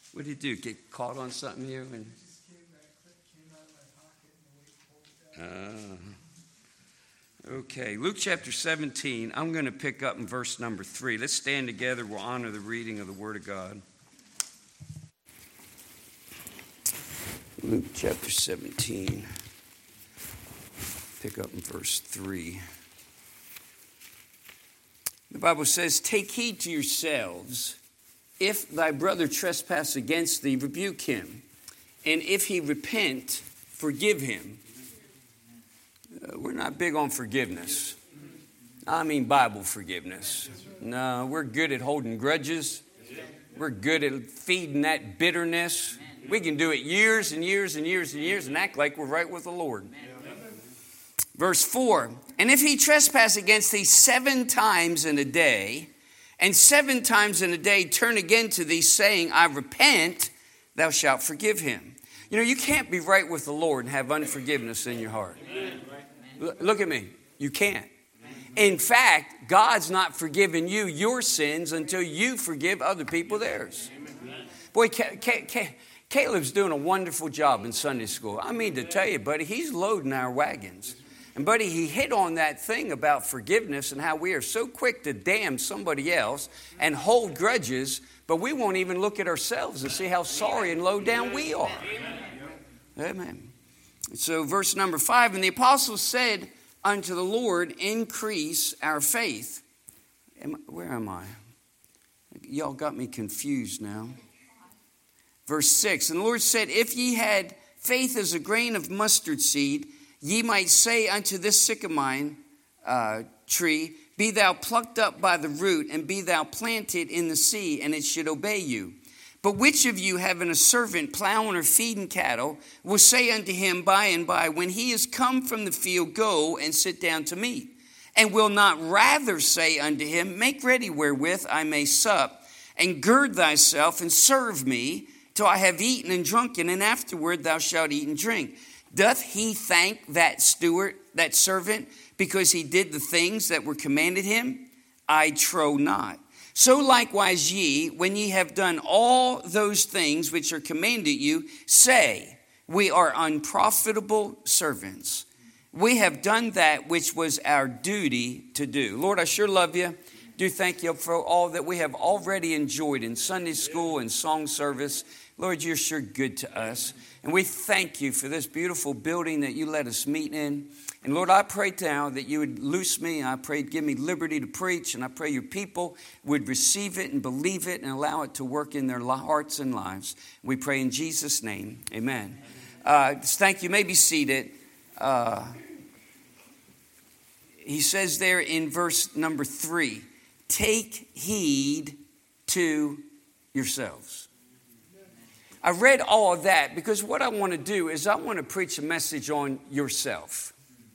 What did he do? Get caught on something here? It just came out of my pocket and the weight pulled it out. Okay, Luke chapter 17. I'm going to pick up in verse number 3. Let's stand together. We'll honor the reading of the Word of God. Luke chapter 17. Pick up in verse 3. The Bible says, "Take heed to yourselves. If thy brother trespass against thee, rebuke him. And if he repent, forgive him." We're not big on forgiveness. I mean Bible forgiveness. No, we're good at holding grudges. We're good at feeding that bitterness. We can do it years and years and years and years and act like we're right with the Lord. Verse 4, "And if he trespass against thee 7 times in a day, and 7 times in a day turn again to thee, saying, I repent, thou shalt forgive him." You know, you can't be right with the Lord and have unforgiveness in your heart. Look at me. You can't. In fact, God's not forgiving you your sins until you forgive other people theirs. Boy, Caleb's doing a wonderful job in Sunday school. I mean to tell you, buddy, he's loading our wagons. And buddy, he hit on that thing about forgiveness and how we are so quick to damn somebody else and hold grudges, but we won't even look at ourselves and see how sorry and low down we are. Amen. So verse number 5, "And the apostles said unto the Lord, increase our faith." Where am I? Y'all got me confused now. Verse 6, "And the Lord said, if ye had faith as a grain of mustard seed, ye might say unto this sycamore tree, be thou plucked up by the root, and be thou planted in the sea, and it should obey you. But which of you, having a servant plowing or feeding cattle, will say unto him by and by, when he is come from the field, go and sit down to meat? And will not rather say unto him, make ready wherewith I may sup, and gird thyself and serve me, till I have eaten and drunken, and afterward thou shalt eat and drink? Doth he thank that steward, that servant, because he did the things that were commanded him? I trow not. So likewise ye, when ye have done all those things which are commanded you, say, we are unprofitable servants. We have done that which was our duty to do. Lord, I sure love you. Do thank you for all that we have already enjoyed in Sunday school and song service. Lord, you're sure good to us. And we thank you for this beautiful building that you let us meet in. And Lord, I pray now that you would loose me. I pray, give me liberty to preach. And I pray your people would receive it and believe it and allow it to work in their hearts and lives. We pray in Jesus' name. Amen. Thank you. You may be seated. He says there in verse number 3, take heed to yourselves. I read all of that because what I want to do is I want to preach a message on yourself.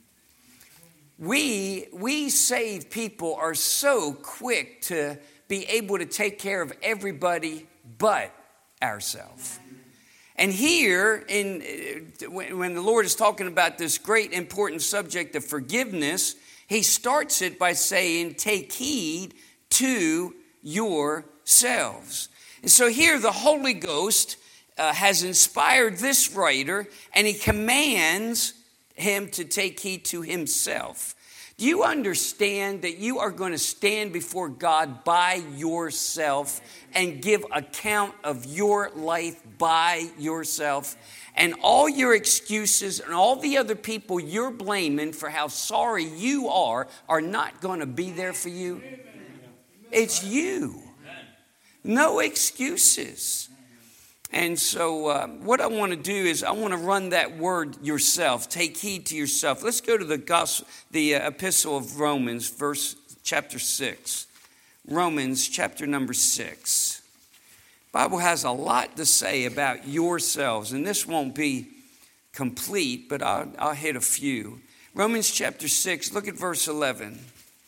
We saved people are so quick to be able to take care of everybody but ourselves. And here, when the Lord is talking about this great important subject of forgiveness, he starts it by saying, take heed to yourselves. And so here the Holy Ghost has inspired this writer, and he commands him to take heed to himself. Do you understand that you are going to stand before God by yourself and give account of your life by yourself? And all your excuses and all the other people you're blaming for how sorry you are not going to be there for you. It's you. No excuses. And so what I want to do is I want to run that word yourself. Take heed to yourself. Let's go to the epistle of Romans, chapter 6. Romans chapter number 6. The Bible has a lot to say about yourselves, and this won't be complete, but I'll hit a few. Romans chapter 6, look at verse 11.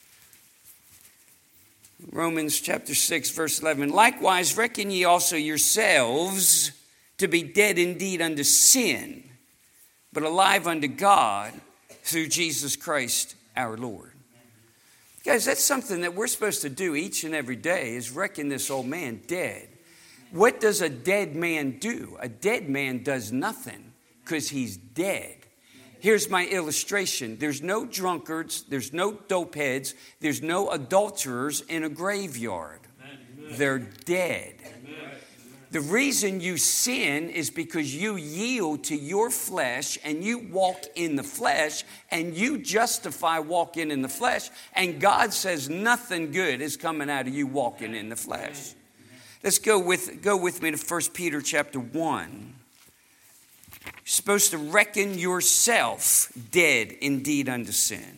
Romans chapter 6, verse 11. Likewise, reckon ye also yourselves to be dead indeed unto sin, but alive unto God through Jesus Christ our Lord. Guys, that's something that we're supposed to do each and every day, is reckon this old man dead. What does a dead man do? A dead man does nothing because he's dead. Here's my illustration. There's no drunkards. There's no dopeheads. There's no adulterers in a graveyard. They're dead. The reason you sin is because you yield to your flesh and you walk in the flesh and you justify walking in the flesh. And God says nothing good is coming out of you walking in the flesh. Let's go with me to 1 Peter chapter 1. You're supposed to reckon yourself dead indeed unto sin.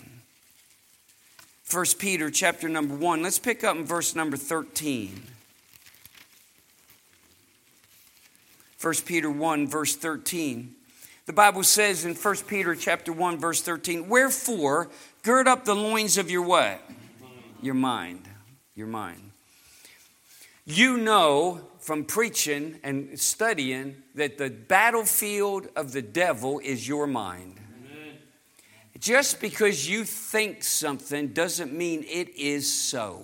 1 Peter chapter number 1. Let's pick up in verse number 13. 1 Peter 1 verse 13. The Bible says in 1 Peter chapter 1 verse 13, wherefore gird up the loins of your what? Your mind. Your mind. You know from preaching and studying that the battlefield of the devil is your mind. Amen. Just because you think something doesn't mean it is so.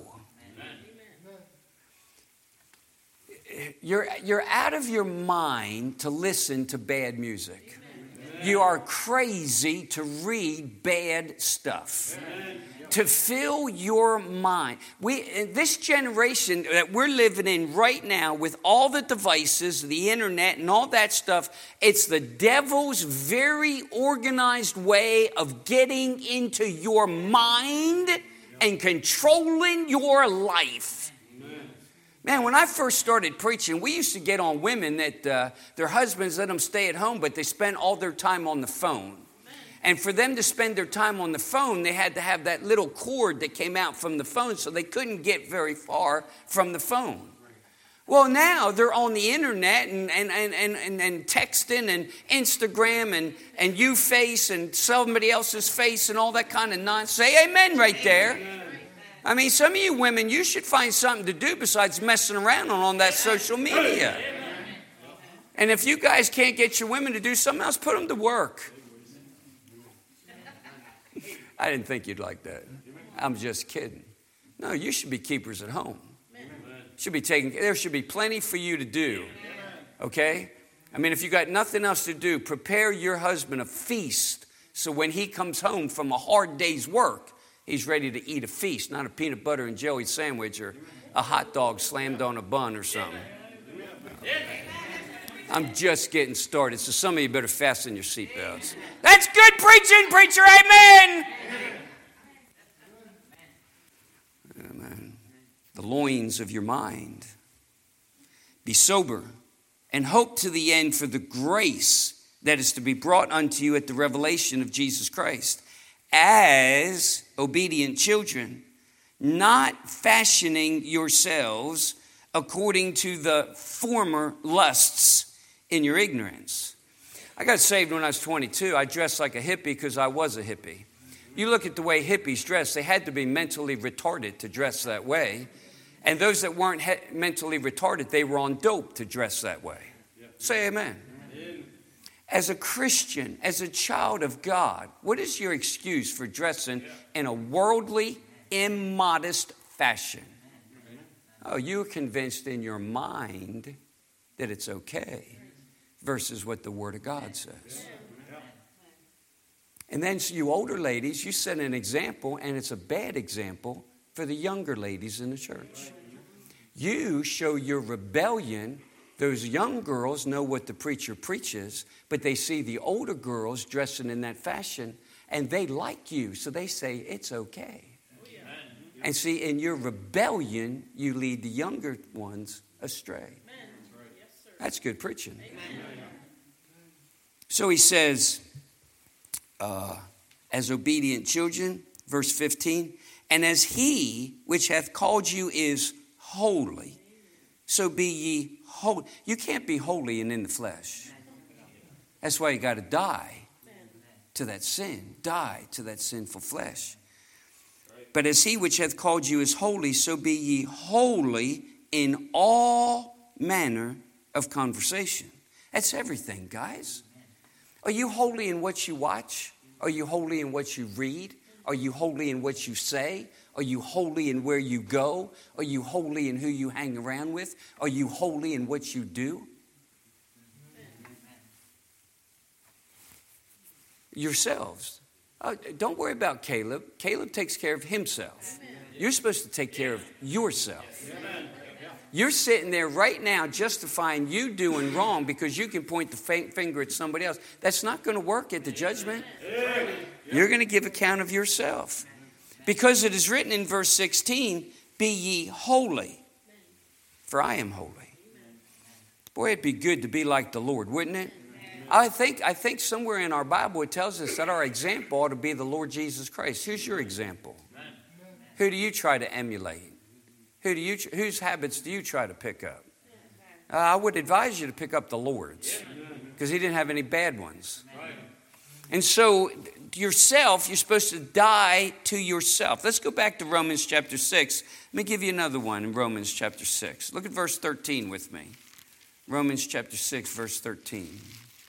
Amen. You're out of your mind to listen to bad music. Amen. You are crazy to read bad stuff. Amen. To fill your mind. In this generation that we're living in right now with all the devices, the internet and all that stuff, it's the devil's very organized way of getting into your mind and controlling your life. Man, when I first started preaching, we used to get on women that their husbands let them stay at home, but they spent all their time on the phone. And for them to spend their time on the phone, they had to have that little cord that came out from the phone, so they couldn't get very far from the phone. Well, now they're on the internet and texting and Instagram and you face and somebody else's face and all that kind of nonsense. Say amen right there. Amen. I mean, some of you women, you should find something to do besides messing around on that social media. And if you guys can't get your women to do something else, put them to work. I didn't think you'd like that. I'm just kidding. No, you should be keepers at home. There should be plenty for you to do. Okay? I mean, if you got nothing else to do, prepare your husband a feast so when he comes home from a hard day's work, he's ready to eat a feast, not a peanut butter and jelly sandwich or a hot dog slammed on a bun or something. I'm just getting started, so some of you better fasten your seatbelts. That's good preaching, preacher, amen! Amen. The loins of your mind. Be sober and hope to the end for the grace that is to be brought unto you at the revelation of Jesus Christ. As obedient children, not fashioning yourselves according to the former lusts in your ignorance. I got saved when I was 22. I dressed like a hippie because I was a hippie. You look at the way hippies dress, they had to be mentally retarded to dress that way. And those that weren't mentally retarded, they were on dope to dress that way. Say amen. As a Christian, as a child of God, what is your excuse for dressing in a worldly, immodest fashion? Oh, you're convinced in your mind that it's okay versus what the Word of God says. And then so you older ladies, you set an example, and it's a bad example for the younger ladies in the church. You show your rebellion. Those young girls know what the preacher preaches, but they see the older girls dressing in that fashion, and they like you, so they say, it's okay. And see, in your rebellion, you lead the younger ones astray. That's good preaching. So he says, as obedient children, verse 15, and as he which hath called you is holy, so be ye holy. You can't be holy and in the flesh. That's why you got to die to that sin. Die to that sinful flesh. But as he which hath called you is holy, so be ye holy in all manner of conversation. That's everything, guys. Are you holy in what you watch? Are you holy in what you read? Are you holy in what you say? Are you holy in where you go? Are you holy in who you hang around with? Are you holy in what you do? Yourselves. Don't worry about Caleb. Caleb takes care of himself. You're supposed to take care of yourself. You're sitting there right now justifying you doing wrong because you can point the finger at somebody else. That's not going to work at the judgment. You're going to give account of yourself. Because it is written in verse 16, be ye holy, for I am holy. Boy, it'd be good to be like the Lord, wouldn't it? I think somewhere in our Bible it tells us that our example ought to be the Lord Jesus Christ. Who's your example? Who do you try to emulate? Whose habits do you try to pick up? I would advise you to pick up the Lord's, because he didn't have any bad ones. And so yourself, you're supposed to die to yourself. Let's go back to Romans chapter 6. Let me give you another one in Romans chapter 6. Look at verse 13 with me. Romans chapter 6, verse 13.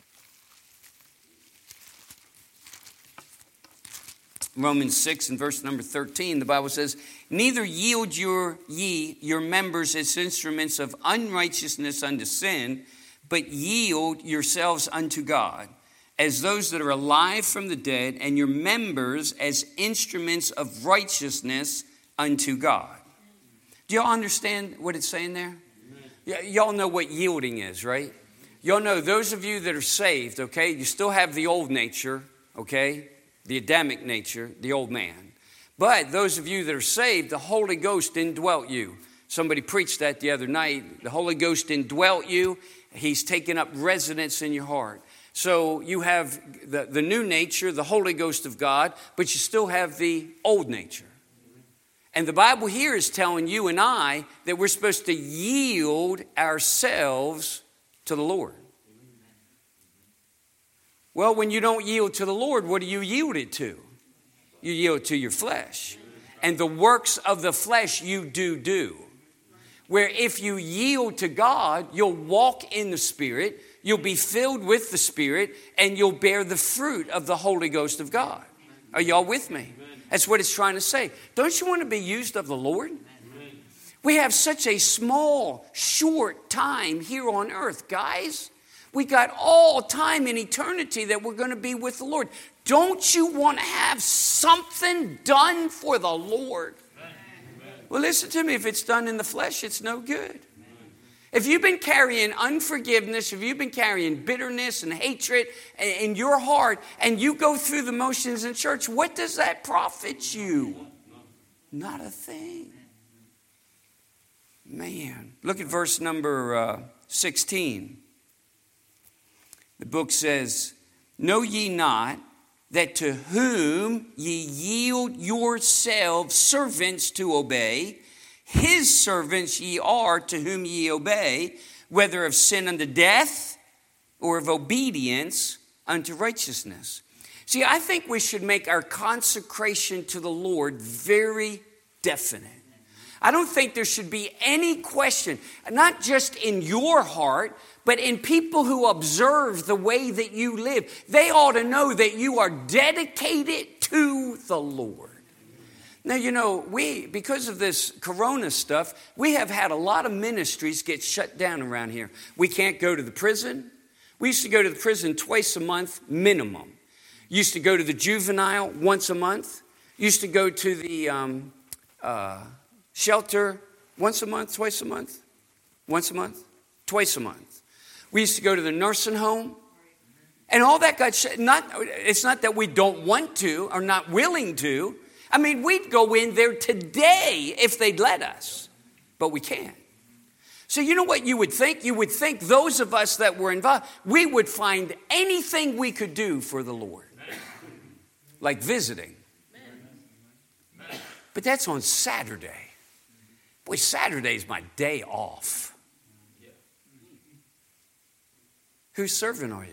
Romans 6 and verse number 13, the Bible says, neither yield ye your members as instruments of unrighteousness unto sin, but yield yourselves unto God, as those that are alive from the dead, and your members as instruments of righteousness unto God. Do y'all understand what it's saying there? Y'all know what yielding is, right? Y'all know, those of you that are saved, okay, you still have the old nature, okay? The Adamic nature, the old man. But those of you that are saved, the Holy Ghost indwelt you. Somebody preached that the other night. The Holy Ghost indwelt you. He's taken up residence in your heart. So you have the new nature, the Holy Ghost of God, but you still have the old nature. And the Bible here is telling you and I that we're supposed to yield ourselves to the Lord. Well, when you don't yield to the Lord, what do you yield it to? You yield to your flesh. And the works of the flesh you do. Where if you yield to God, you'll walk in the Spirit, you'll be filled with the Spirit, and you'll bear the fruit of the Holy Ghost of God. Are y'all with me? That's what it's trying to say. Don't you want to be used of the Lord? We have such a small, short time here on earth, guys. We got all time in eternity that we're going to be with the Lord. Don't you want to have something done for the Lord? Well, listen to me. If it's done in the flesh, it's no good. If you've been carrying unforgiveness, if you've been carrying bitterness and hatred in your heart, and you go through the motions in church, what does that profit you? Not a thing. Man, look at verse number 16. The book says, know ye not that to whom ye yield yourselves servants to obey, his servants ye are to whom ye obey, whether of sin unto death or of obedience unto righteousness. See, I think we should make our consecration to the Lord very definite. I don't think there should be any question, not just in your heart, but in people who observe the way that you live. They ought to know that you are dedicated to the Lord. Now, you know, because of this corona stuff, we have had a lot of ministries get shut down around here. We can't go to the prison. We used to go to the prison twice a month minimum. Used to go to the juvenile once a month. Used to go to the shelter once a month, twice a month, once a month, twice a month. We used to go to the nursing home. And all that got shut. It's not that we don't want to or not willing to. I mean, we'd go in there today if they'd let us. But we can't. So you know what you would think? You would think those of us that were involved, we would find anything we could do for the Lord. Like visiting. But that's on Saturday. Boy, Saturday's my day off. Whose servant are you?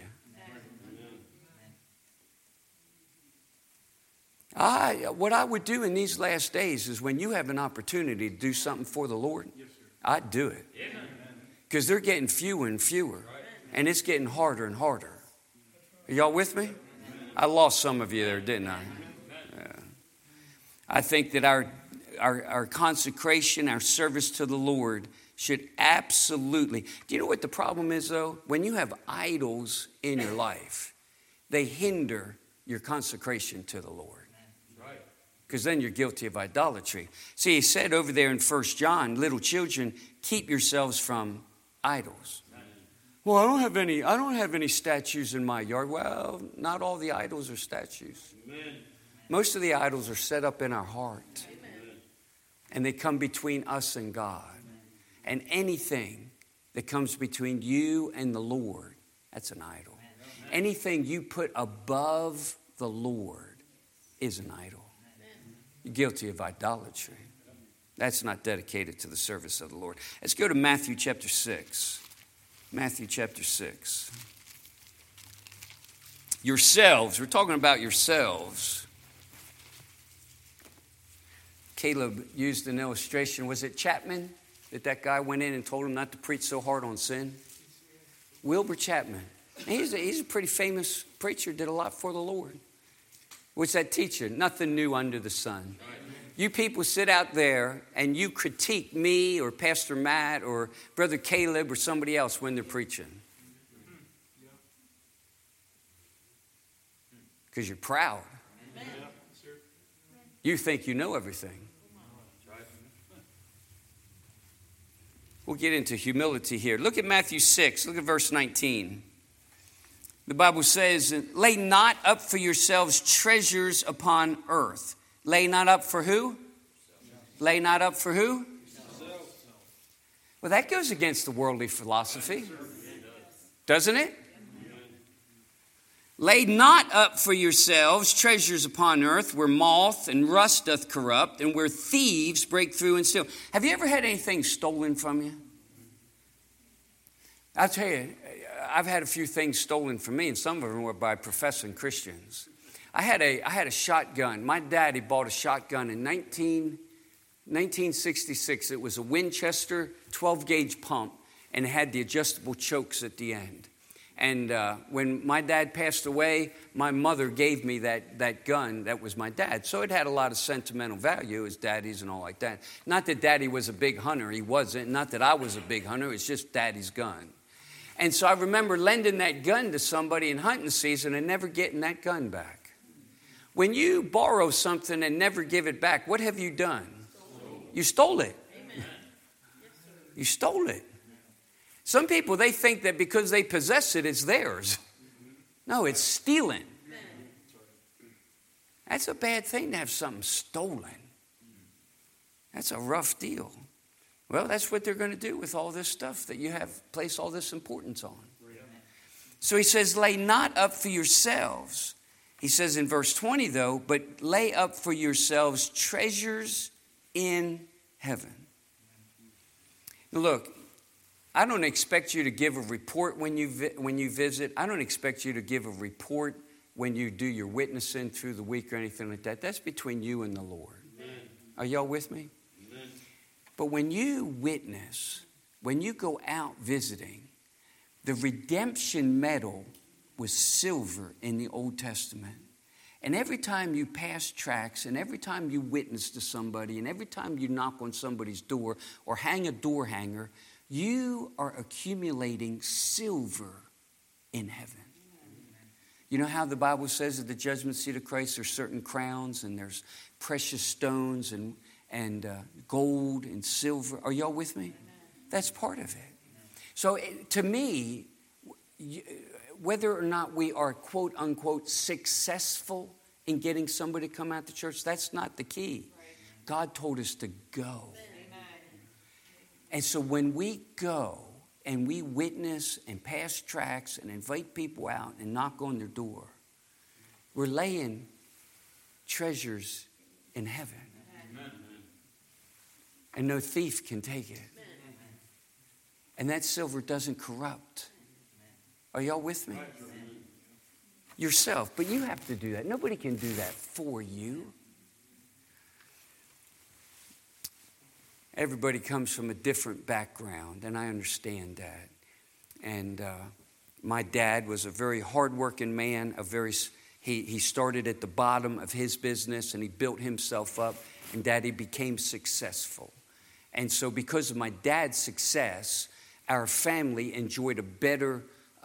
What I would do in these last days is when you have an opportunity to do something for the Lord, I'd do it. Because they're getting fewer and fewer. And it's getting harder and harder. Are y'all with me? I lost some of you there, didn't I? Yeah. I think that our consecration, our service to the Lord should absolutely. Do you know what the problem is, though? When you have idols in your life, they hinder your consecration to the Lord. Because then you're guilty of idolatry. See, he said over there in 1 John, little children, keep yourselves from idols. Well, I don't have any statues in my yard. Well, not all the idols are statues. Amen. Most of the idols are set up in our heart. Amen. And they come between us and God. Amen. And anything that comes between you and the Lord, that's an idol. Amen. Anything you put above the Lord is an idol. Amen. You're guilty of idolatry. That's not dedicated to the service of the Lord. Let's go to Matthew chapter 6. Matthew chapter 6. Yourselves, we're talking about yourselves. Caleb used an illustration. Was it Chapman that guy went in and told him not to preach so hard on sin? Wilbur Chapman. He's a pretty famous preacher, did a lot for the Lord. What's that teaching? Nothing new under the sun. You people sit out there and you critique me or Pastor Matt or Brother Caleb or somebody else when they're preaching. Because you're proud. You think you know everything. We'll get into humility here. Look at Matthew 6. Look at verse 19. The Bible says, lay not up for yourselves treasures upon earth. Lay not up for who? Lay not up for who? Well, that goes against the worldly philosophy, doesn't it? Lay not up for yourselves treasures upon earth where moth and rust doth corrupt and where thieves break through and steal. Have you ever had anything stolen from you? I'll tell you, I've had a few things stolen from me, and some of them were by professing Christians. I had a shotgun. My daddy bought a shotgun in 1966. It was a Winchester 12-gauge pump, and it had the adjustable chokes at the end. And when my dad passed away, my mother gave me that gun that was my dad. So it had a lot of sentimental value as daddy's and all like that. Not that daddy was a big hunter. He wasn't. Not that I was a big hunter. It's just daddy's gun. And so I remember lending that gun to somebody in hunting season and never getting that gun back. When you borrow something and never give it back, what have you done? You stole it. You stole it. Some people, they think that because they possess it, it's theirs. No, it's stealing. That's a bad thing to have something stolen. That's a rough deal. Well, that's what they're going to do with all this stuff that you have placed all this importance on. So he says, lay not up for yourselves. He says in verse 20, though, but lay up for yourselves treasures in heaven. Now look, I don't expect you to give a report when you visit. I don't expect you to give a report when you do your witnessing through the week or anything like that. That's between you and the Lord. Amen. Are y'all with me? Amen. But when you witness, when you go out visiting, the redemption medal was silver in the Old Testament. And every time you pass tracts and every time you witness to somebody and every time you knock on somebody's door or hang a door hanger, you are accumulating silver in heaven. You know how the Bible says at the judgment seat of Christ there's certain crowns and there's precious stones and gold and silver. Are y'all with me? That's part of it. So to me, whether or not we are quote unquote successful in getting somebody to come out to church, that's not the key. God told us to go. And so when we go and we witness and pass tracts and invite people out and knock on their door, we're laying treasures in heaven. Amen. And no thief can take it. And that silver doesn't corrupt. Are y'all with me? Yourself, but you have to do that. Nobody can do that for you. Everybody comes from a different background, and I understand that. And my dad was a very hardworking man. He started at the bottom of his business and he built himself up, and Daddy became successful. And so because of my dad's success, our family enjoyed a better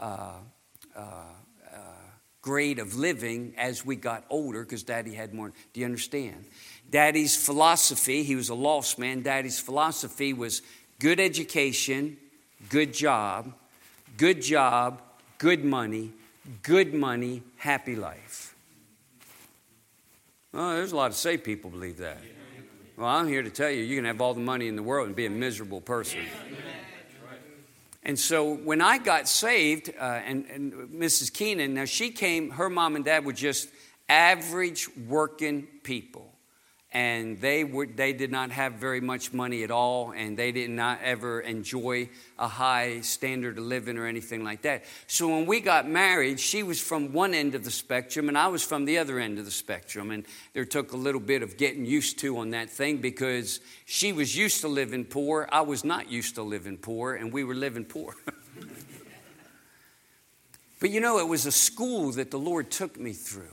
grade of living as we got older because Daddy had more. Do you understand? Daddy's philosophy, he was a lost man. Daddy's philosophy was good education, good job, good money, happy life. Well, there's a lot of saved people believe that. Well, I'm here to tell you, you can have all the money in the world and be a miserable person. And so when I got saved, and Mrs. Keenan, now she came, her mom and dad were just average working people. And they did not have very much money at all, and they did not ever enjoy a high standard of living or anything like that. So when we got married, she was from one end of the spectrum, and I was from the other end of the spectrum. And there took a little bit of getting used to on that thing because she was used to living poor. I was not used to living poor, and we were living poor. But you know, it was a school that the Lord took me through.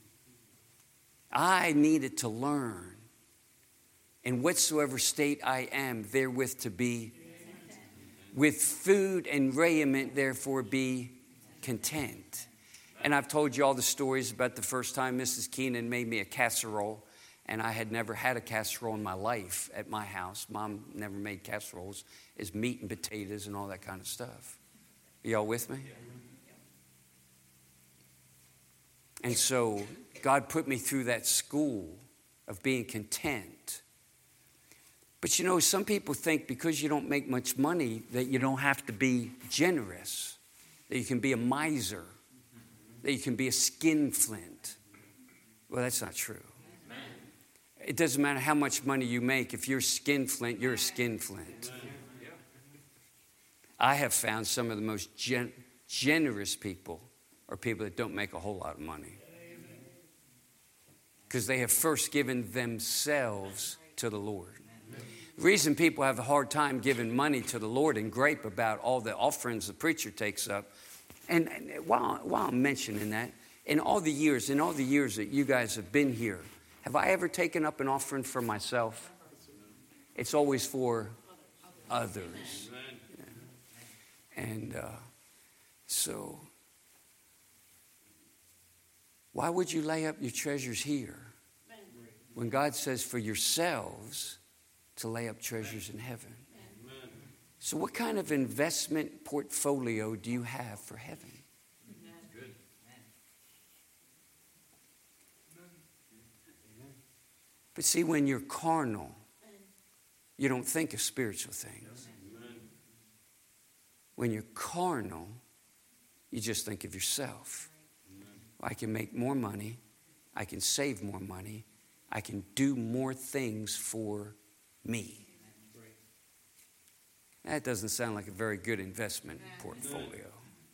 I needed to learn, in whatsoever state I am, therewith to be, with food and raiment, therefore be content. And I've told you all the stories about the first time Mrs. Keenan made me a casserole, and I had never had a casserole in my life at my house. Mom never made casseroles. It's meat and potatoes and all that kind of stuff. Are y'all with me? And so God put me through that school of being content. But you know, some people think because you don't make much money that you don't have to be generous, that you can be a miser, that you can be a skinflint. Well, that's not true. It doesn't matter how much money you make. If you're a skinflint, you're a skinflint. I have found some of the most generous people are people that don't make a whole lot of money. Because they have first given themselves to the Lord. The reason people have a hard time giving money to the Lord and gripe about all the offerings the preacher takes up, and while I'm mentioning that, in all the years that you guys have been here, have I ever taken up an offering for myself? It's always for others. Yeah. And so, why would you lay up your treasures here when God says for yourselves to lay up treasures in heaven? So what kind of investment portfolio do you have for heaven? But see, when you're carnal, you don't think of spiritual things. When you're carnal, you just think of yourself. I can make more money. I can save more money. I can do more things for me. That doesn't sound like a very good investment portfolio.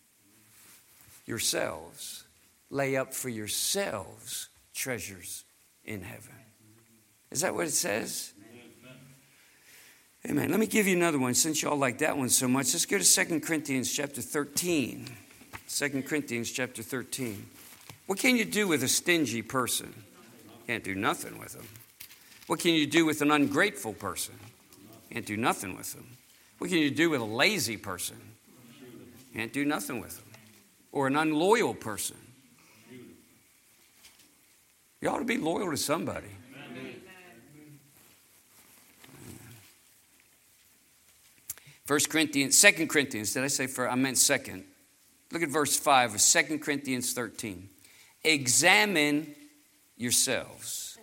Yourselves. Lay up for yourselves treasures in heaven. Is that what it says? Amen. Let me give you another one. Since y'all like that one so much, let's go to 2 Corinthians chapter 13. 2 Corinthians chapter 13. What can you do with a stingy person? Can't do nothing with them. What can you do with an ungrateful person? Can't do nothing with them. What can you do with a lazy person? Can't do nothing with them. Or an unloyal person. You ought to be loyal to somebody. 2 Corinthians, did I say first? I meant second. Look at verse 5 of 2 Corinthians 13. Examine yourselves.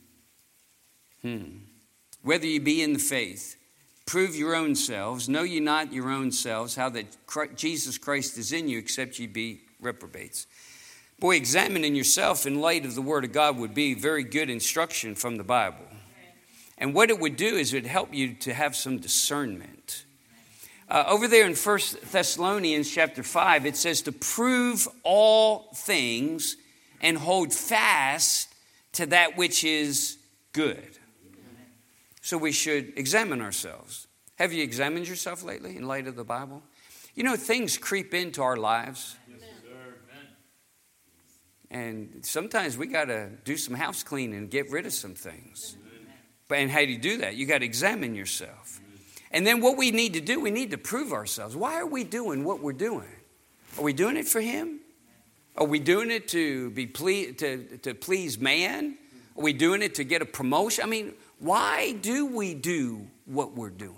Whether you be in the faith, prove your own selves. Know ye not your own selves, how that Jesus Christ is in you, except ye be reprobates. Boy, examining yourself in light of the Word of God would be very good instruction from the Bible. And what it would do is it would help you to have some discernment. Over there in 1 Thessalonians chapter 5, it says to prove all things and hold fast to that which is good. So we should examine ourselves. Have you examined yourself lately in light of the Bible? You know, things creep into our lives. And sometimes we got to do some house cleaning and get rid of some things. And how do you do that? You got to examine yourself. And then what we need to do, we need to prove ourselves. Why are we doing what we're doing? Are we doing it for him? Are we doing it to be to please man? Are we doing it to get a promotion? I mean, why do we do what we're doing?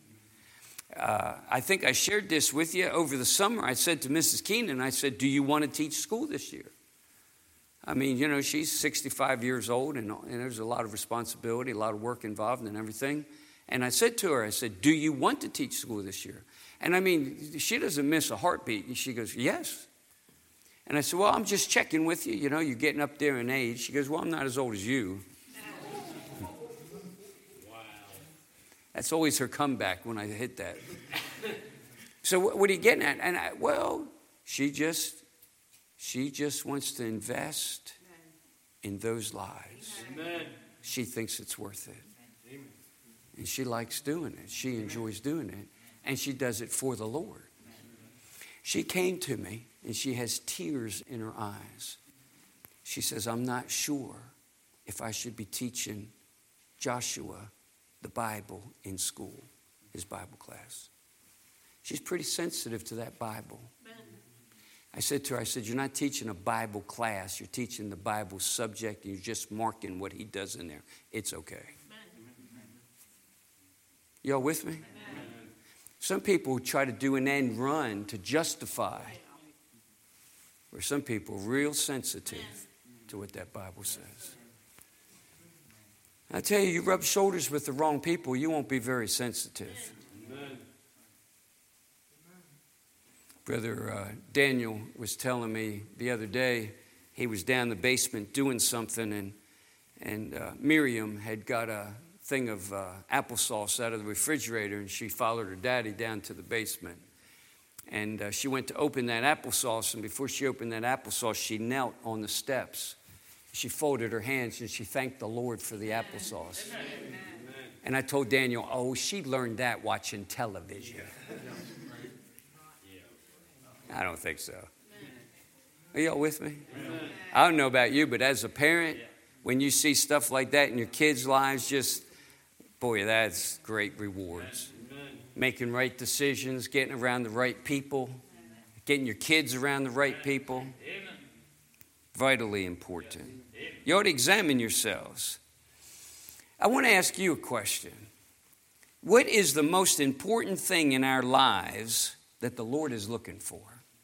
I think I shared this with you over the summer. I said to Mrs. Keenan, I said, do you want to teach school this year? I mean, you know, she's 65 years old and there's a lot of responsibility, a lot of work involved and everything. And I said to her, I said, do you want to teach school this year? And I mean, she doesn't miss a heartbeat. And she goes, yes. And I said, well, I'm just checking with you. You know, you're getting up there in age. She goes, well, I'm not as old as you. Wow. That's always her comeback when I hit that. So what are you getting at? And she just wants to invest in those lives. Amen. She thinks it's worth it. Amen. And she likes doing it. She enjoys doing it. And she does it for the Lord. She came to me and she has tears in her eyes. She says, I'm not sure if I should be teaching Joshua the Bible in school, his Bible class. She's pretty sensitive to that Bible. I said to her, you're not teaching a Bible class. You're teaching the Bible subject and you're just marking what he does in there. It's okay. Y'all with me? Some people try to do an end run to justify, where some people are real sensitive to what that Bible says. I tell you, you rub shoulders with the wrong people, you won't be very sensitive. Amen. Brother Daniel was telling me the other day, he was down in the basement doing something, and Miriam had got a thing of applesauce out of the refrigerator, and she followed her daddy down to the basement. And she went to open that applesauce, and before she opened that applesauce, she knelt on the steps. She folded her hands, and she thanked the Lord for the applesauce. Amen. And I told Daniel, she learned that watching television. I don't think so. Are y'all with me? I don't know about you, but as a parent, when you see stuff like that in your kids' lives, boy, that's great rewards. Amen. Making right decisions, getting around the right people, getting your kids around the right people. Amen. Vitally important. Yes. You ought to examine yourselves. I want to ask you a question. What is the most important thing in our lives that the Lord is looking for?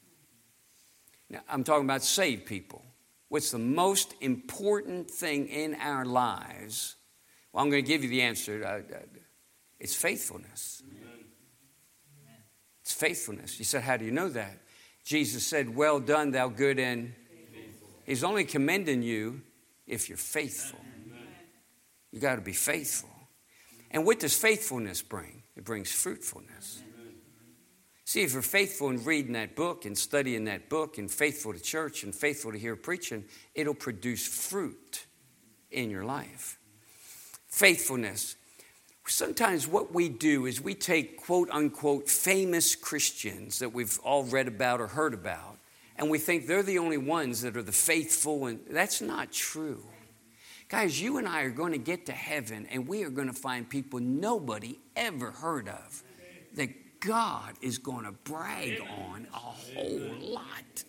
Now, I'm talking about saved people. What's the most important thing in our lives? Well, I'm going to give you the answer. It's faithfulness. Amen. It's faithfulness. You said, how do you know that? Jesus said, well done, thou good and faithful. He's only commending you if you're faithful. Amen. You got to be faithful. And what does faithfulness bring? It brings fruitfulness. Amen. See, if you're faithful in reading that book and studying that book and faithful to church and faithful to hear preaching, it'll produce fruit in your life. Faithfulness. Sometimes what we do is we take quote unquote famous Christians that we've all read about or heard about, and we think they're the only ones that are the faithful, and that's not true. Guys, you and I are going to get to heaven and we are going to find people nobody ever heard of that God is going to brag on a whole lot.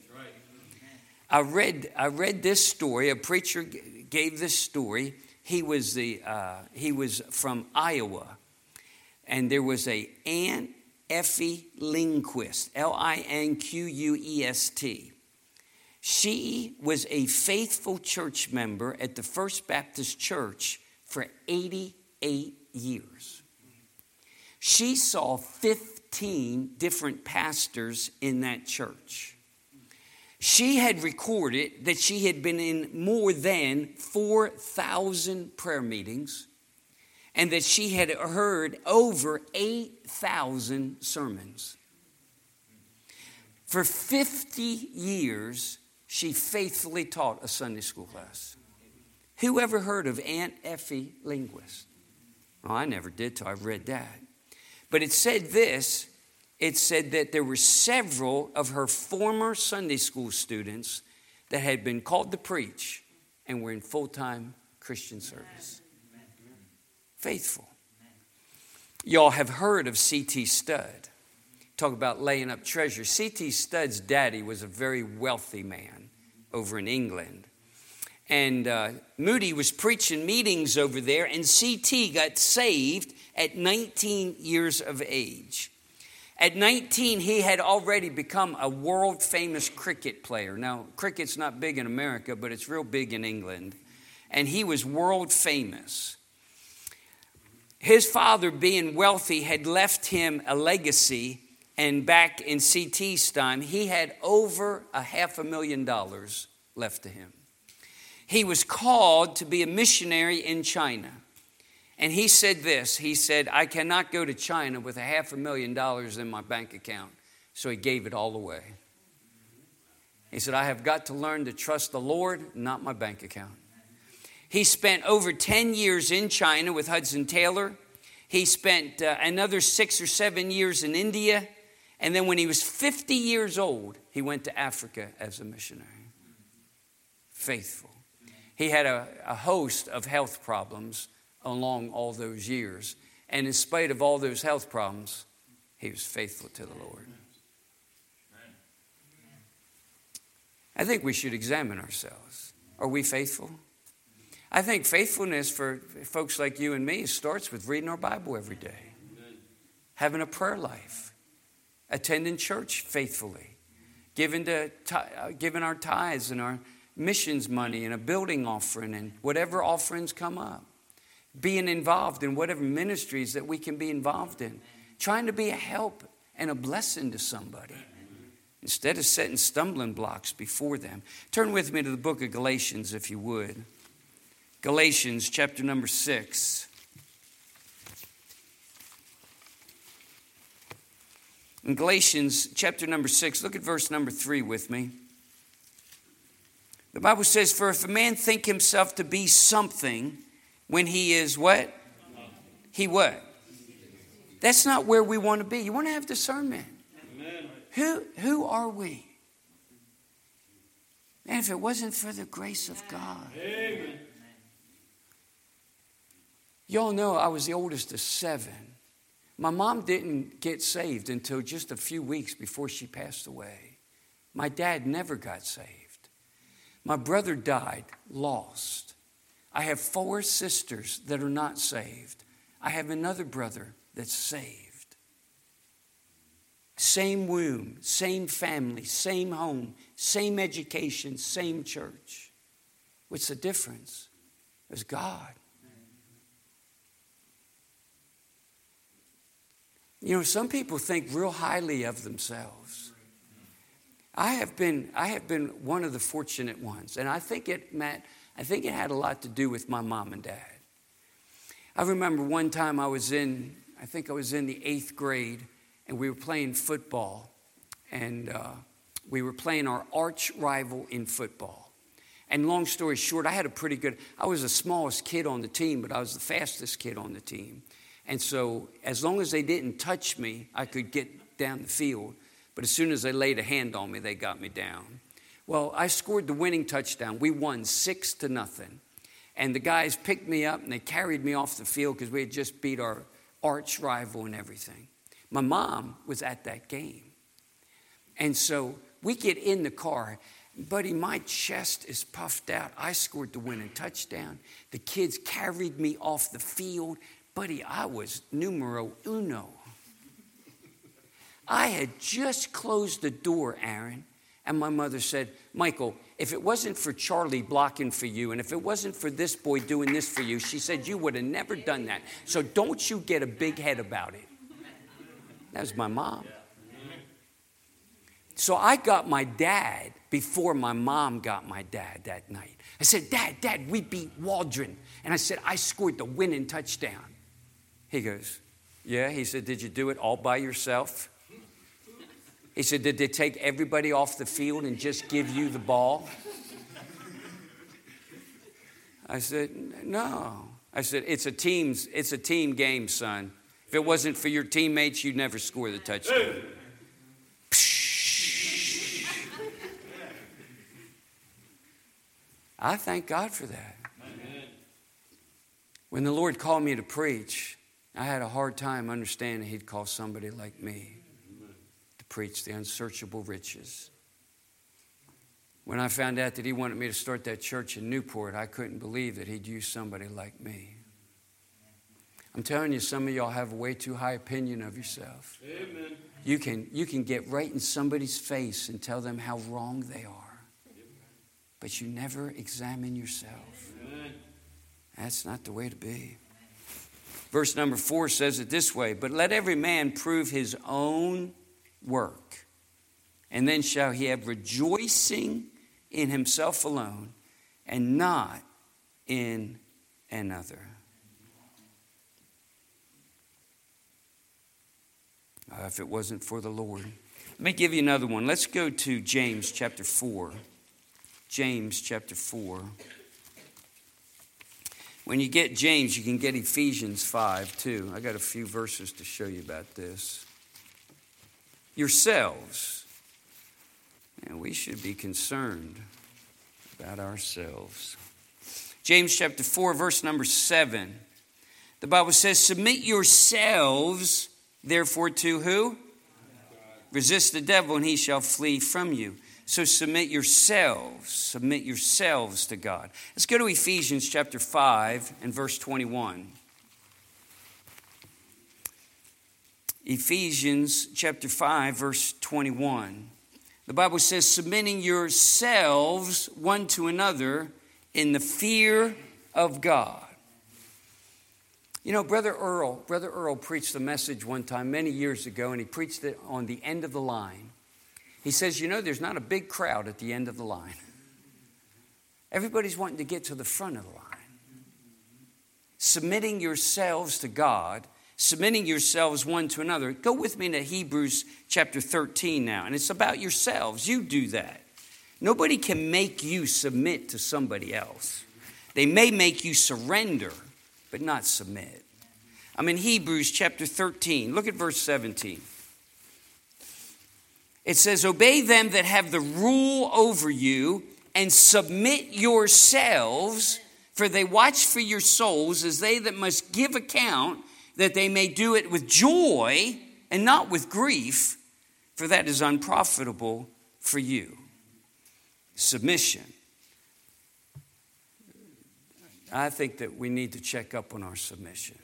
I read this story. A preacher gave this story. He was from Iowa, and there was a Aunt Effie Lindquist, Linquest. She was a faithful church member at the First Baptist Church for 88 years. She saw 15 different pastors in that church. She had recorded that she had been in more than 4,000 prayer meetings and that she had heard over 8,000 sermons. For 50 years, she faithfully taught a Sunday school class. Who ever heard of Aunt Effie Lindquist? Well, I never did till I read that. But it said this. It said that there were several of her former Sunday school students that had been called to preach and were in full-time Christian service. Faithful. Y'all have heard of C.T. Studd. Talk about laying up treasure. C.T. Studd's daddy was a very wealthy man over in England. And Moody was preaching meetings over there, and C.T. got saved at 19 years of age. At 19, he had already become a world-famous cricket player. Now, cricket's not big in America, but it's real big in England. And he was world-famous. His father, being wealthy, had left him a legacy. And back in C.T.'s time, he had over $500,000 left to him. He was called to be a missionary in China. And he said this, he said, I cannot go to China with $500,000 in my bank account. So he gave it all away. He said, I have got to learn to trust the Lord, not my bank account. He spent over 10 years in China with Hudson Taylor. He spent another 6 or 7 years in India. And then when he was 50 years old, he went to Africa as a missionary. Faithful. He had a host of health problems along all those years. And in spite of all those health problems, he was faithful to the Lord. I think we should examine ourselves. Are we faithful? I think faithfulness for folks like you and me starts with reading our Bible every day, having a prayer life, attending church faithfully, giving our tithes and our missions money and a building offering and whatever offerings come up, being involved in whatever ministries that we can be involved in, trying to be a help and a blessing to somebody instead of setting stumbling blocks before them. Turn with me to the book of Galatians, if you would. Galatians chapter number 6. In Galatians chapter number 6, look at verse number 3 with me. The Bible says, for if a man think himself to be something when he is what? He what? That's not where we want to be. You want to have discernment. Amen. Who are we? Man, if it wasn't for the grace of God. Amen. Y'all know I was the oldest of 7. My mom didn't get saved until just a few weeks before she passed away. My dad never got saved. My brother died, lost. I have 4 sisters that are not saved. I have another brother that's saved. Same womb, same family, same home, same education, same church. What's the difference? It's God. You know, some people think real highly of themselves. I have been one of the fortunate ones, and I think it had a lot to do with my mom and dad. I remember one time I was in the 8th grade, and we were playing football, and we were playing our arch rival in football. And long story short, I was the smallest kid on the team, but I was the fastest kid on the team. And so as long as they didn't touch me, I could get down the field. But as soon as they laid a hand on me, they got me down. Well, I scored the winning touchdown. We won 6-0. And the guys picked me up and they carried me off the field because we had just beat our arch rival and everything. My mom was at that game. And so we get in the car. Buddy, my chest is puffed out. I scored the winning touchdown. The kids carried me off the field. Buddy, I was numero uno. I had just closed the door, Aaron, and my mother said, Michael, if it wasn't for Charlie blocking for you, and if it wasn't for this boy doing this for you, she said, you would have never done that. So don't you get a big head about it. That was my mom. So I got my dad before my mom got my dad that night. I said, Dad, we beat Waldron. And I said, I scored the winning touchdown. He goes, yeah. He said, did you do it all by yourself? He said, did they take everybody off the field and just give you the ball? I said, no. I said, it's a team game, son. If it wasn't for your teammates, you'd never score the touchdown. I thank God for that. Amen. When the Lord called me to preach, I had a hard time understanding He'd call somebody like me to preach the unsearchable riches. When I found out that He wanted me to start that church in Newport, I couldn't believe that He'd use somebody like me. I'm telling you, some of y'all have a way too high opinion of yourself. Amen. You can get right in somebody's face and tell them how wrong they are. But you never examine yourself. Amen. That's not the way to be. Verse number 4 says it this way, but let every man prove his own work, and then shall he have rejoicing in himself alone and not in another. If it wasn't for the Lord. Let me give you another one. Let's go to James chapter 4. James chapter 4. When you get James, you can get Ephesians 5 too. I got a few verses to show you about this. Yourselves. And we should be concerned about ourselves. James chapter 4, verse number 7. The Bible says, submit yourselves, therefore, to who? Resist the devil and he shall flee from you. So submit yourselves to God. Let's go to Ephesians chapter 5 and verse 21. Ephesians chapter 5, verse 21. The Bible says, submitting yourselves one to another in the fear of God. You know, Brother Earl preached a message one time many years ago, and he preached it on the end of the line. He says, you know, there's not a big crowd at the end of the line. Everybody's wanting to get to the front of the line. Submitting yourselves to God, submitting yourselves one to another. Go with me to Hebrews chapter 13 now, and it's about yourselves. You do that. Nobody can make you submit to somebody else. They may make you surrender, but not submit. I'm in Hebrews chapter 13. Look at verse 17. It says, obey them that have the rule over you and submit yourselves, for they watch for your souls as they that must give account, that they may do it with joy and not with grief, for that is unprofitable for you. Submission. I think that we need to check up on our submission.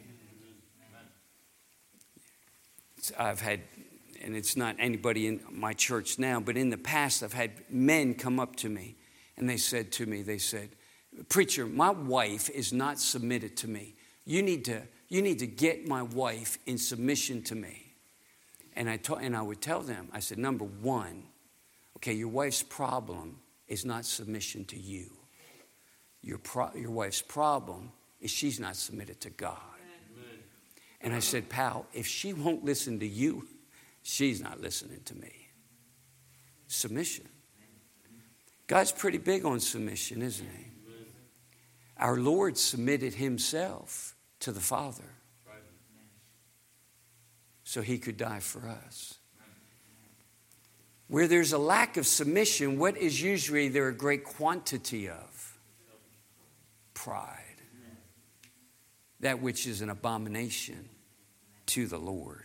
I've had, and it's not anybody in my church now, but in the past I've had men come up to me and they said, preacher, my wife is not submitted to me. You need to get my wife in submission to me. And I would tell them, I said, number one, okay, your wife's problem is not submission to you. Your wife's problem is she's not submitted to God. Amen. And I said, pal, if she won't listen to you, she's not listening to me. Submission. God's pretty big on submission, isn't he? Amen. Our Lord submitted himself to the Father so he could die for us. Where there's a lack of submission, what is usually there a great quantity of? Pride. That which is an abomination to the Lord.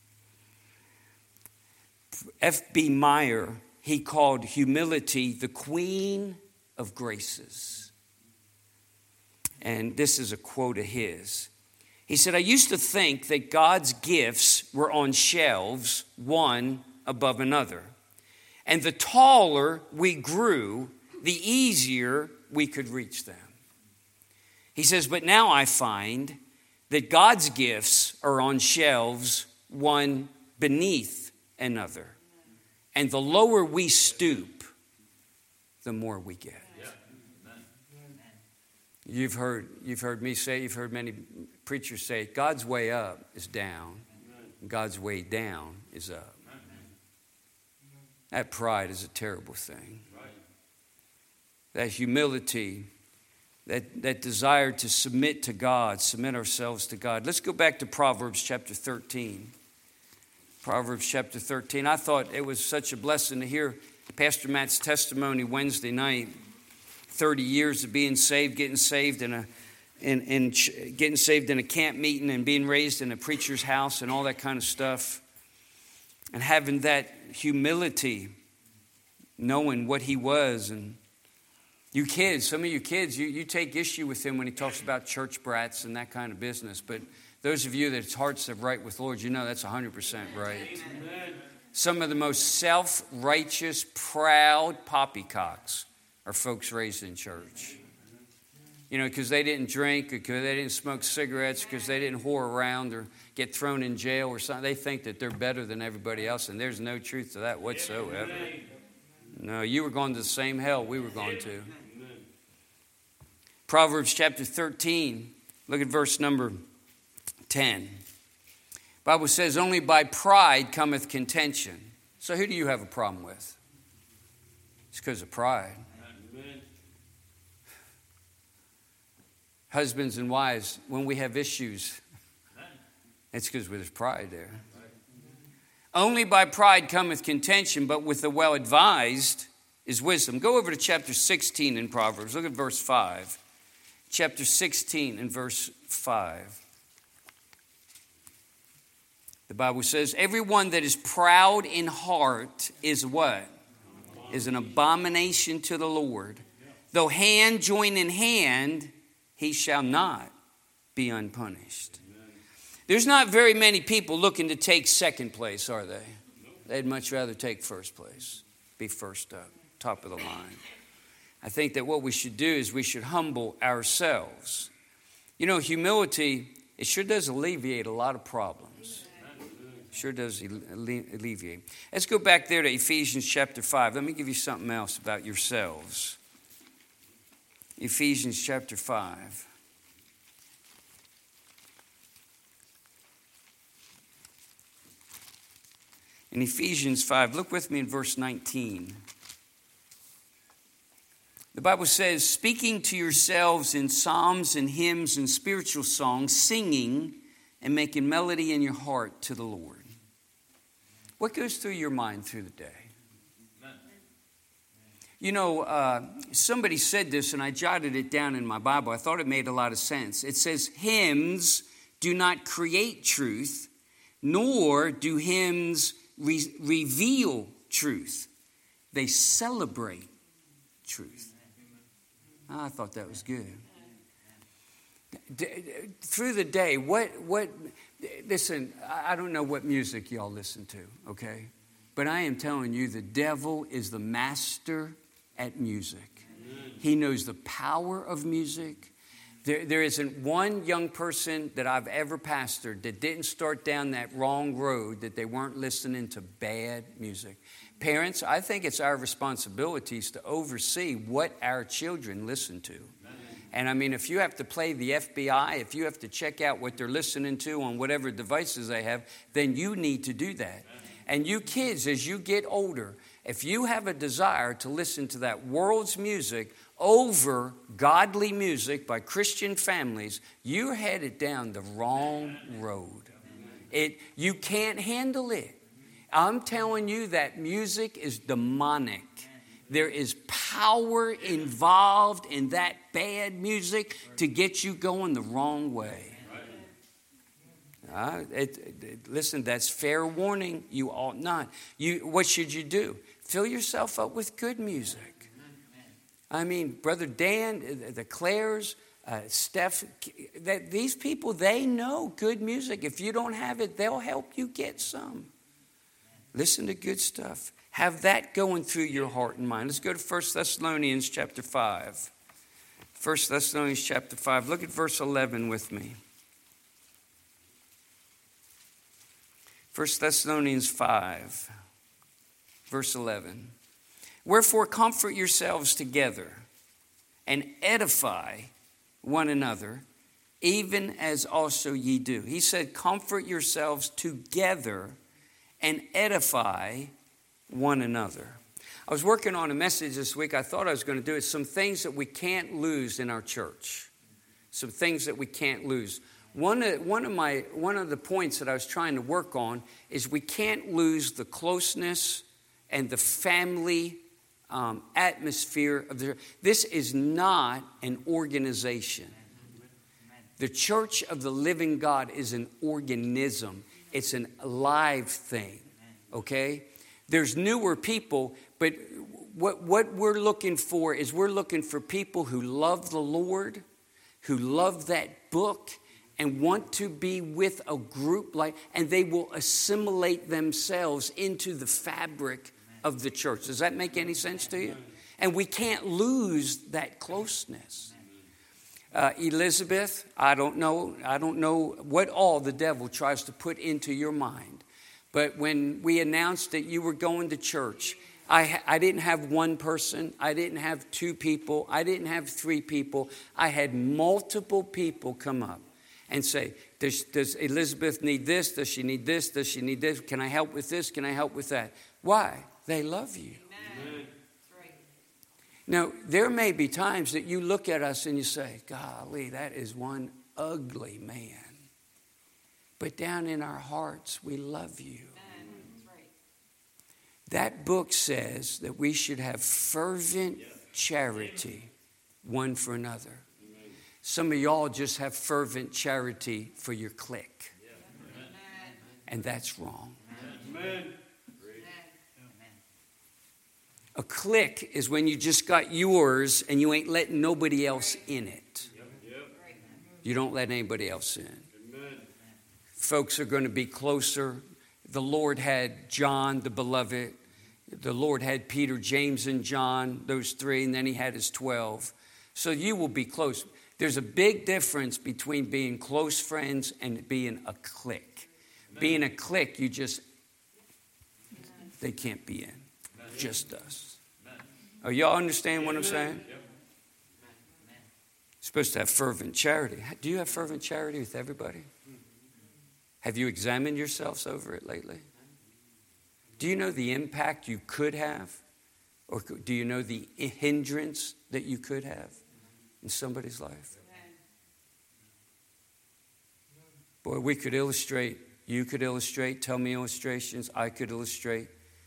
F.B. Meyer, he called humility the queen of graces. And this is a quote of his. He said, I used to think that God's gifts were on shelves, one above another. And the taller we grew, the easier we could reach them. He says, but now I find that God's gifts are on shelves, one beneath another. And the lower we stoop, the more we get. You've heard me say, you've heard many preachers say, God's way up is down, and God's way down is up. That pride is a terrible thing. That humility, that desire to submit to God, submit ourselves to God. Let's go back to Proverbs chapter 13. Proverbs chapter 13. I thought it was such a blessing to hear Pastor Matt's testimony Wednesday night. 30 years of being saved, getting saved in a camp meeting and being raised in a preacher's house and all that kind of stuff. And having that humility, knowing what he was. And you kids, some of you kids, you take issue with him when he talks about church brats and that kind of business. But those of you that's hearts are right with the Lord, you know that's 100% right. Amen. Some of the most self-righteous, proud poppycocks are folks raised in church. You know, because they didn't drink, because they didn't smoke cigarettes, because they didn't whore around or get thrown in jail or something. They think that they're better than everybody else, and there's no truth to that whatsoever. No, you were going to the same hell we were going to. Proverbs chapter 13, look at verse number 10. The Bible says, only by pride cometh contention. So who do you have a problem with? It's because of pride. Amen. Husbands and wives, when we have issues, it's because there's pride there. Only by pride cometh contention, but with the well-advised is wisdom. Go over to chapter 16 in Proverbs. Look at verse 5. Chapter 16 and verse 5. The Bible says, everyone that is proud in heart is what? Is an abomination to the Lord. Though hand join in hand, he shall not be unpunished. There's not very many people looking to take second place, are they? They'd much rather take first place, be first up, top of the line. I think that what we should do is we should humble ourselves. You know, humility, it sure does alleviate a lot of problems. Sure does alleviate. Let's go back there to Ephesians chapter 5. Let me give you something else about yourselves. Ephesians chapter 5. In Ephesians 5, look with me in verse 19. The Bible says, speaking to yourselves in psalms and hymns and spiritual songs, singing and making melody in your heart to the Lord. What goes through your mind through the day? You know, somebody said this, and I jotted it down in my Bible. I thought it made a lot of sense. It says, hymns do not create truth, nor do hymns reveal truth. They celebrate truth. I thought that was good. Through the day, listen, I don't know what music y'all listen to, okay? But I am telling you, the devil is the master at music. He knows the power of music. There isn't one young person that I've ever pastored that didn't start down that wrong road, that they weren't listening to bad music. Parents, I think it's our responsibilities to oversee what our children listen to. And I mean, if you have to play the FBI, if you have to check out what they're listening to on whatever devices they have, then you need to do that. And you kids, as you get older, if you have a desire to listen to that world's music over godly music by Christian families, you're headed down the wrong road. You can't handle it. I'm telling you that music is demonic. There is power involved in that bad music to get you going the wrong way. Listen, that's fair warning. You ought not. What should you do? Fill yourself up with good music. I mean, Brother Dan, the Claires, Steph, these people, they know good music. If you don't have it, they'll help you get some. Listen to good stuff. Have that going through your heart and mind. Let's go to 1 Thessalonians chapter 5. 1 Thessalonians chapter 5. Look at verse 11 with me. 1 Thessalonians 5, verse 11. Wherefore comfort yourselves together and edify one another, even as also ye do. He said, comfort yourselves together and edify one another. I was working on a message this week. I thought I was going to do it. Some things that we can't lose in our church. Some things that we can't lose. One of the points that I was trying to work on is we can't lose the closeness and the family atmosphere of the. This is not an organization. The Church of the Living God is an organism. It's an alive thing, okay? There's newer people, but what we're looking for is we're looking for people who love the Lord, who love that book, and want to be with a group and they will assimilate themselves into the fabric of the church. Does that make any sense to you? And we can't lose that closeness. Elizabeth, I don't know what all the devil tries to put into your mind. But when we announced that you were going to church, I didn't have one person. I didn't have two people. I didn't have three people. I had multiple people come up and say, does Elizabeth need this? Does she need this? Does she need this? Can I help with this? Can I help with that? Why? They love you. Amen. Now, there may be times that you look at us and you say, golly, that is one ugly man. But down in our hearts, we love you. That book says that we should have fervent charity one for another. Some of y'all just have fervent charity for your clique. And that's wrong. A clique is when you just got yours and you ain't letting nobody else in it. You don't let anybody else in. Folks are going to be closer. The Lord had John, the beloved. The Lord had Peter, James, and John, those three, and then he had his 12. So you will be close. There's a big difference between being close friends and being a clique. Being a clique, they can't be in. Just us. Oh, y'all understand what I'm saying? You're supposed to have fervent charity. Do you have fervent charity with everybody? Have you examined yourselves over it lately? Do you know the impact you could have? Or do you know the hindrance that you could have in somebody's life? Boy, we could illustrate. You could illustrate. Tell me illustrations. I could illustrate.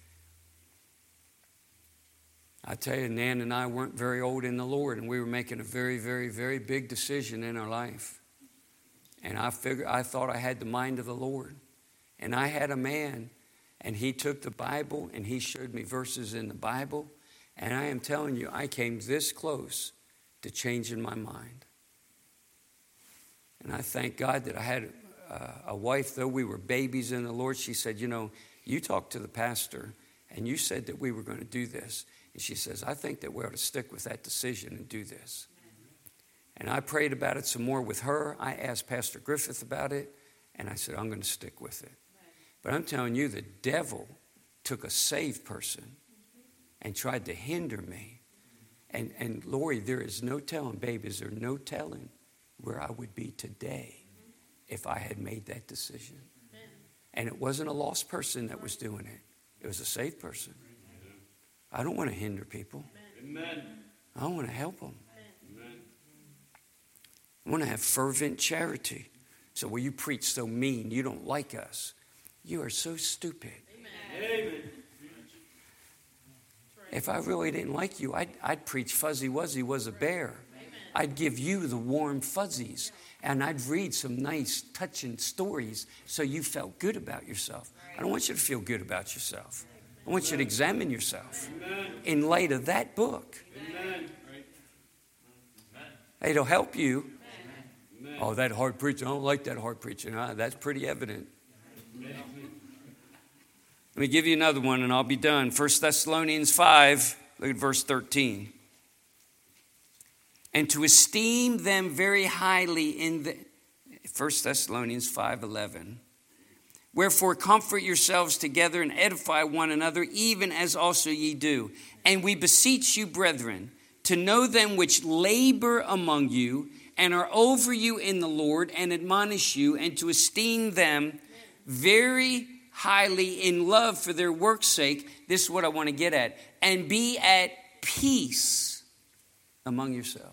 I tell you, Nan and I weren't very old in the Lord, and we were making a very, very, very big decision in our life. And I thought I had the mind of the Lord. And I had a man, and he took the Bible, and he showed me verses in the Bible. And I am telling you, I came this close to changing my mind. And I thank God that I had a wife, though we were babies in the Lord. She said, you talked to the pastor, and you said that we were going to do this. And she says, I think that we ought to stick with that decision and do this. And I prayed about it some more with her. I asked Pastor Griffith about it, and I said, I'm going to stick with it. But I'm telling you, the devil took a saved person and tried to hinder me. And Lori, there is no telling, babe, is there no telling where I would be today if I had made that decision. And it wasn't a lost person that was doing it. It was a saved person. I don't want to hinder people. Amen. I want to help them. Amen. I want to have fervent charity. So, well, you preach so mean, you don't like us. You are so stupid. Amen. If I really didn't like you, I'd preach Fuzzy Wuzzy was a bear. Amen. I'd give you the warm fuzzies. And I'd read some nice, touching stories so you felt good about yourself. I don't want you to feel good about yourself. I want you to examine yourself in light of that book. It'll help you. Oh, that hard preaching. I don't like that hard preaching. That's pretty evident. Let me give you another one and I'll be done. 1 Thessalonians 5, look at verse 13. And to esteem them very highly in the 1 Thessalonians 5:11. Wherefore comfort yourselves together and edify one another, even as also ye do. And we beseech you, brethren, to know them which labor among you and are over you in the Lord and admonish you, and to esteem them very highly in love for their work's sake. This is what I want to get at. And be at peace among yourselves.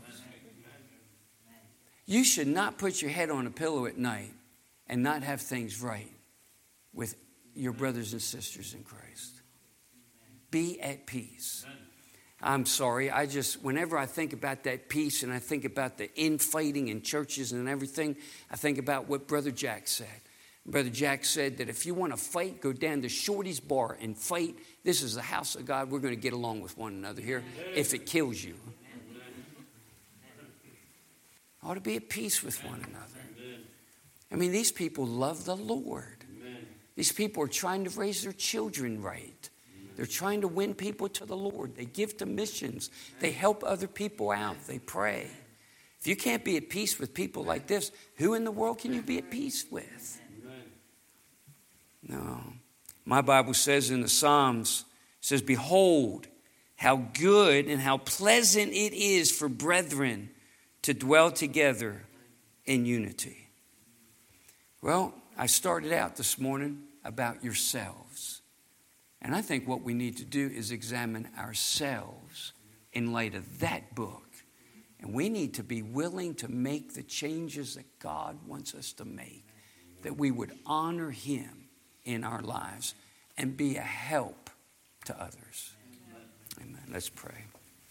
You should not put your head on a pillow at night and not have things right with your brothers and sisters in Christ. Be at peace. I'm sorry. Whenever I think about that peace and I think about the infighting in churches and everything, I think about what Brother Jack said. Brother Jack said that if you want to fight, go down to Shorty's bar and fight. This is the house of God. We're going to get along with one another here if it kills you. Ought to be at peace with one another. I mean, these people love the Lord. These people are trying to raise their children right. They're trying to win people to the Lord. They give to missions. They help other people out. They pray. If you can't be at peace with people like this, who in the world can you be at peace with? No. My Bible says in the Psalms, it says, behold, how good and how pleasant it is for brethren to dwell together in unity. Well, I started out this morning about yourselves. And I think what we need to do is examine ourselves in light of that book. And we need to be willing to make the changes that God wants us to make, that we would honor Him in our lives and be a help to others. Amen. Let's pray.